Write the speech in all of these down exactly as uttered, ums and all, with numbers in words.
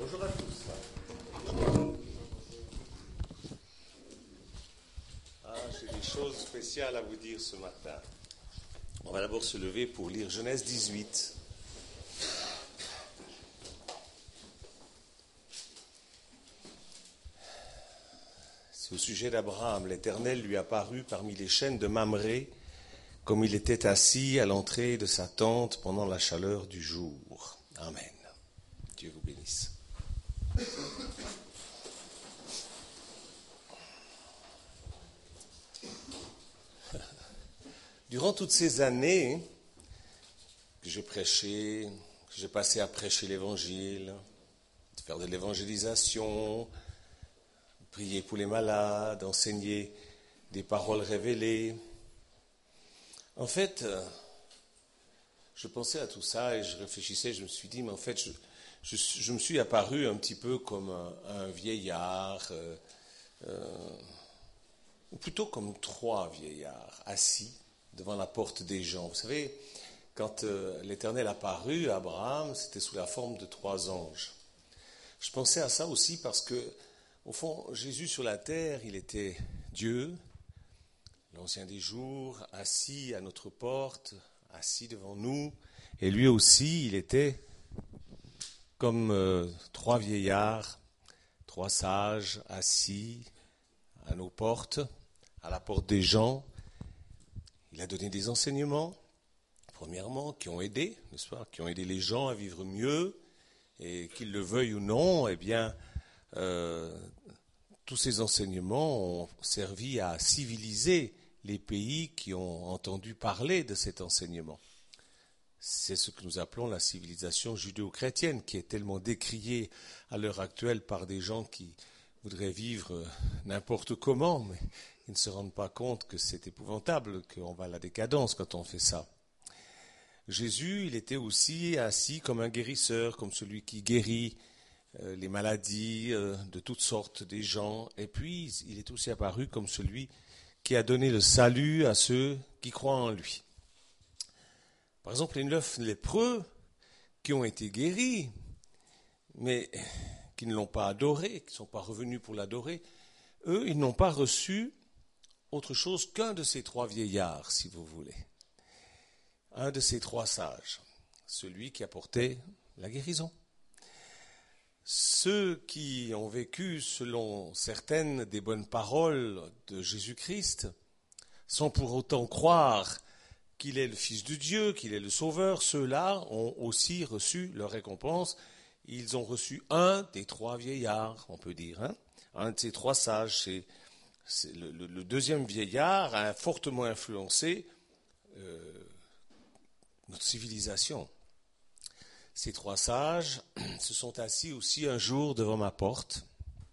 Bonjour à tous. Ah, j'ai des choses spéciales à vous dire ce matin. On va d'abord se lever pour lire Genèse dix-huit. C'est au sujet d'Abraham. L'Éternel lui apparut parmi les chênes de Mamré, comme il était assis à l'entrée de sa tente pendant la chaleur du jour. Amen. Dieu vous bénisse. Durant toutes ces années que j'ai prêché, que j'ai passé à prêcher l'Évangile, de faire de l'évangélisation, prier pour les malades, enseigner des paroles révélées, en fait, je pensais à tout ça et je réfléchissais, je me suis dit, mais en fait, je, je, je me suis apparu un petit peu comme un, un vieillard, euh, euh, ou plutôt comme trois vieillards assis devant la porte des gens. Vous savez, quand euh, l'Éternel apparut à Abraham, c'était sous la forme de trois anges. Je pensais à ça aussi parce que, au fond, Jésus sur la terre, il était Dieu, l'Ancien des jours, assis à notre porte, assis devant nous, et lui aussi, il était comme euh, trois vieillards, trois sages, assis à nos portes, à la porte des gens. Il a donné des enseignements, premièrement, qui ont aidé, n'est-ce pas, qui ont aidé les gens à vivre mieux, et qu'ils le veuillent ou non, eh bien, euh, tous ces enseignements ont servi à civiliser les pays qui ont entendu parler de cet enseignement. C'est ce que nous appelons la civilisation judéo-chrétienne, qui est tellement décriée à l'heure actuelle par des gens qui voudraient vivre n'importe comment, mais ils ne se rendent pas compte que c'est épouvantable, qu'on va à la décadence quand on fait ça. Jésus, il était aussi assis comme un guérisseur, comme celui qui guérit euh, les maladies euh, de toutes sortes des gens. Et puis, il est aussi apparu comme celui qui a donné le salut à ceux qui croient en lui. Par exemple, les neuf lépreux qui ont été guéris, mais qui ne l'ont pas adoré, qui ne sont pas revenus pour l'adorer, eux, ils n'ont pas reçu autre chose qu'un de ces trois vieillards, si vous voulez. Un de ces trois sages, celui qui apportait la guérison. Ceux qui ont vécu selon certaines des bonnes paroles de Jésus-Christ, sans pour autant croire qu'il est le Fils de Dieu, qu'il est le Sauveur, ceux-là ont aussi reçu leur récompense. Ils ont reçu un des trois vieillards, on peut dire, hein, un de ces trois sages. C'est, c'est le, le, le deuxième vieillard a fortement influencé euh, notre civilisation. Ces trois sages se sont assis aussi un jour devant ma porte,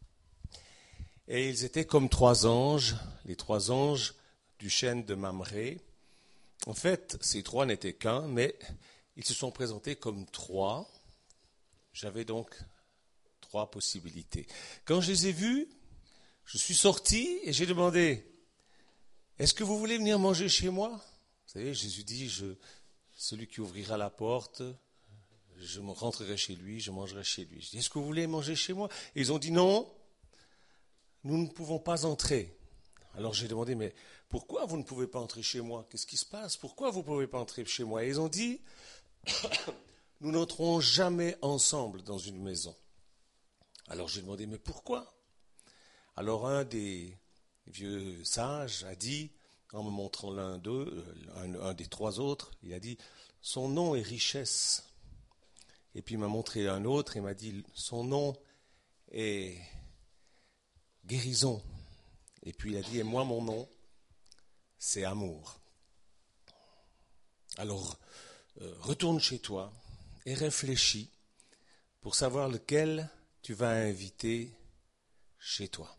et ils étaient comme trois anges, les trois anges du chêne de Mamré. En fait, ces trois n'étaient qu'un, mais ils se sont présentés comme trois. J'avais donc trois possibilités. Quand je les ai vus, je suis sorti et j'ai demandé, est-ce que vous voulez venir manger chez moi? Vous savez, Jésus dit, je, celui qui ouvrira la porte, je me rentrerai chez lui, je mangerai chez lui. Je dis, est-ce que vous voulez manger chez moi? Et ils ont dit, non, nous ne pouvons pas entrer. Alors j'ai demandé, mais pourquoi vous ne pouvez pas entrer chez moi? Qu'est-ce qui se passe? Pourquoi vous ne pouvez pas entrer chez moi? Et ils ont dit, nous n'entrons jamais ensemble dans une maison. Alors j'ai demandé, mais pourquoi? Alors un des vieux sages a dit, en me montrant l'un d'eux, un, un des trois autres, il a dit, son nom est richesse. Et puis il m'a montré un autre et m'a dit, son nom est guérison. Et puis il a dit, et moi mon nom, c'est amour. Alors, euh, retourne chez toi et réfléchis pour savoir lequel tu vas inviter chez toi.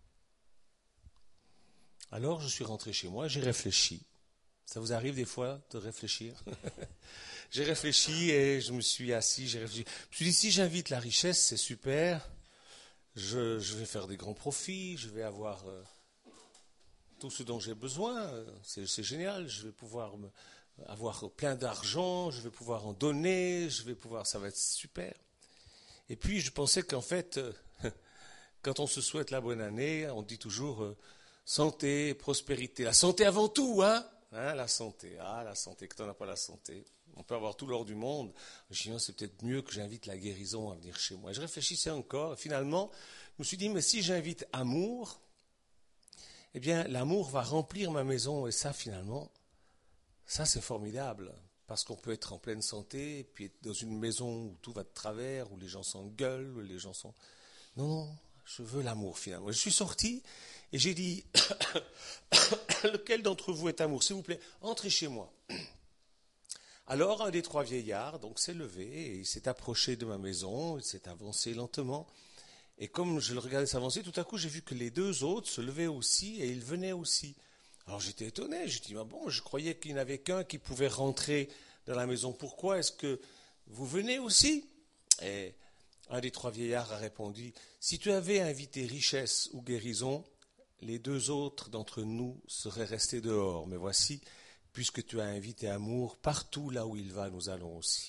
Alors, je suis rentré chez moi, j'ai réfléchi. Ça vous arrive des fois de réfléchir? J'ai réfléchi et je me suis assis, j'ai réfléchi. Je me suis dit, si j'invite la richesse, c'est super. Je, je vais faire des grands profits, je vais avoir euh, tout ce dont j'ai besoin. C'est, c'est génial, je vais pouvoir me, avoir plein d'argent, je vais pouvoir en donner, je vais pouvoir, ça va être super. Et puis je pensais qu'en fait, euh, quand on se souhaite la bonne année, on dit toujours euh, santé, prospérité. La santé avant tout, hein, hein la santé. Ah, la santé, que t'en as pas la santé. On peut avoir tout l'or du monde. Je dis, non, c'est peut-être mieux que j'invite la guérison à venir chez moi. Et je réfléchissais encore. Et finalement, je me suis dit, mais si j'invite amour, eh bien, l'amour va remplir ma maison. Et ça, finalement, ça, c'est formidable. Parce qu'on peut être en pleine santé, et puis être dans une maison où tout va de travers, où les gens s'engueulent, où les gens sont... Non, non, je veux l'amour, finalement. Je suis sorti et j'ai dit, lequel d'entre vous est amour? S'il vous plaît, entrez chez moi. Alors, un des trois vieillards donc s'est levé et il s'est approché de ma maison, il s'est avancé lentement. Et comme je le regardais s'avancer, tout à coup, j'ai vu que les deux autres se levaient aussi et ils venaient aussi. Alors j'étais étonné, je dis, ah bon, je croyais qu'il n'y en avait qu'un qui pouvait rentrer dans la maison. Pourquoi est-ce que vous venez aussi? Et un des trois vieillards a répondu, si tu avais invité richesse ou guérison, les deux autres d'entre nous seraient restés dehors. Mais voici, puisque tu as invité amour, partout là où il va, nous allons aussi.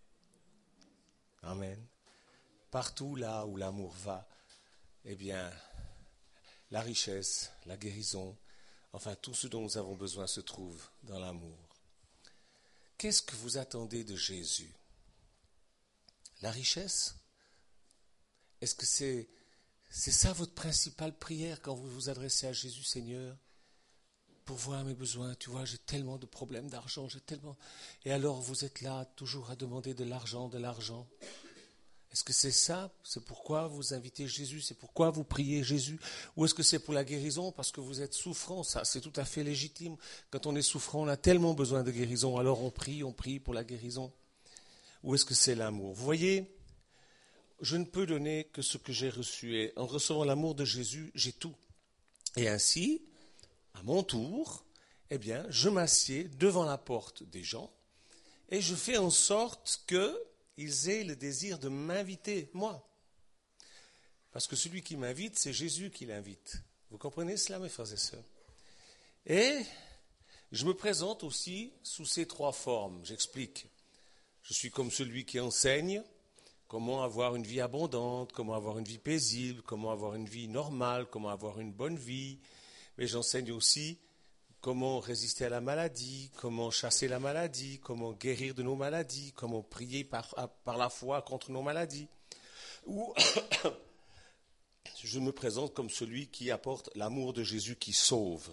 Amen. Partout là où l'amour va, eh bien, la richesse, la guérison, enfin, tout ce dont nous avons besoin se trouve dans l'amour. Qu'est-ce que vous attendez de Jésus? La richesse? Est-ce que c'est, c'est ça votre principale prière quand vous vous adressez à Jésus, Seigneur? Pour voir mes besoins, tu vois, j'ai tellement de problèmes d'argent, j'ai tellement... Et alors vous êtes là toujours à demander de l'argent, de l'argent. Est-ce que c'est ça? C'est pourquoi vous invitez Jésus? C'est pourquoi vous priez Jésus? Ou est-ce que c'est pour la guérison? Parce que vous êtes souffrant? Ça, c'est tout à fait légitime. Quand on est souffrant, on a tellement besoin de guérison. Alors on prie, on prie pour la guérison. Ou est-ce que c'est l'amour? Vous voyez, je ne peux donner que ce que j'ai reçu. Et en recevant l'amour de Jésus, j'ai tout. Et ainsi, à mon tour, eh bien, je m'assieds devant la porte des gens et je fais en sorte que ils aient le désir de m'inviter, moi. Parce que celui qui m'invite, c'est Jésus qui l'invite. Vous comprenez cela, mes frères et sœurs? Et je me présente aussi sous ces trois formes. J'explique. Je suis comme celui qui enseigne comment avoir une vie abondante, comment avoir une vie paisible, comment avoir une vie normale, comment avoir une bonne vie. Mais j'enseigne aussi comment résister à la maladie, comment chasser la maladie, comment guérir de nos maladies, comment prier par, par la foi contre nos maladies. Ou je me présente comme celui qui apporte l'amour de Jésus qui sauve.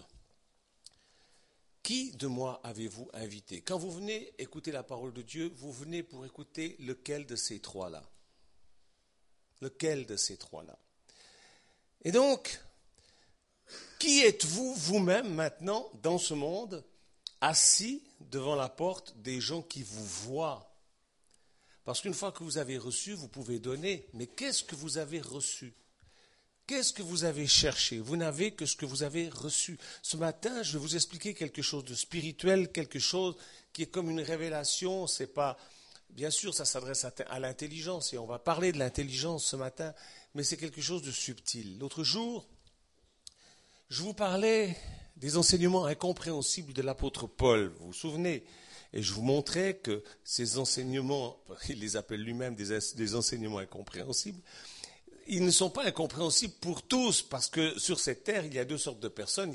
Qui de moi avez-vous invité? Quand vous venez écouter la parole de Dieu, vous venez pour écouter lequel de ces trois-là? Lequel de ces trois-là? Et donc, qui êtes-vous vous-même maintenant dans ce monde, assis devant la porte des gens qui vous voient? Parce qu'une fois que vous avez reçu, vous pouvez donner. Mais qu'est-ce que vous avez reçu? Qu'est-ce que vous avez cherché? Vous n'avez que ce que vous avez reçu. Ce matin, je vais vous expliquer quelque chose de spirituel, quelque chose qui est comme une révélation. C'est pas, bien sûr, ça s'adresse à, à l'intelligence et on va parler de l'intelligence ce matin, mais c'est quelque chose de subtil. L'autre jour, je vous parlais des enseignements incompréhensibles de l'apôtre Paul, vous vous souvenez? Et je vous montrais que ces enseignements, il les appelle lui-même des, des enseignements incompréhensibles, ils ne sont pas incompréhensibles pour tous, parce que sur cette terre, il y a deux sortes de personnes.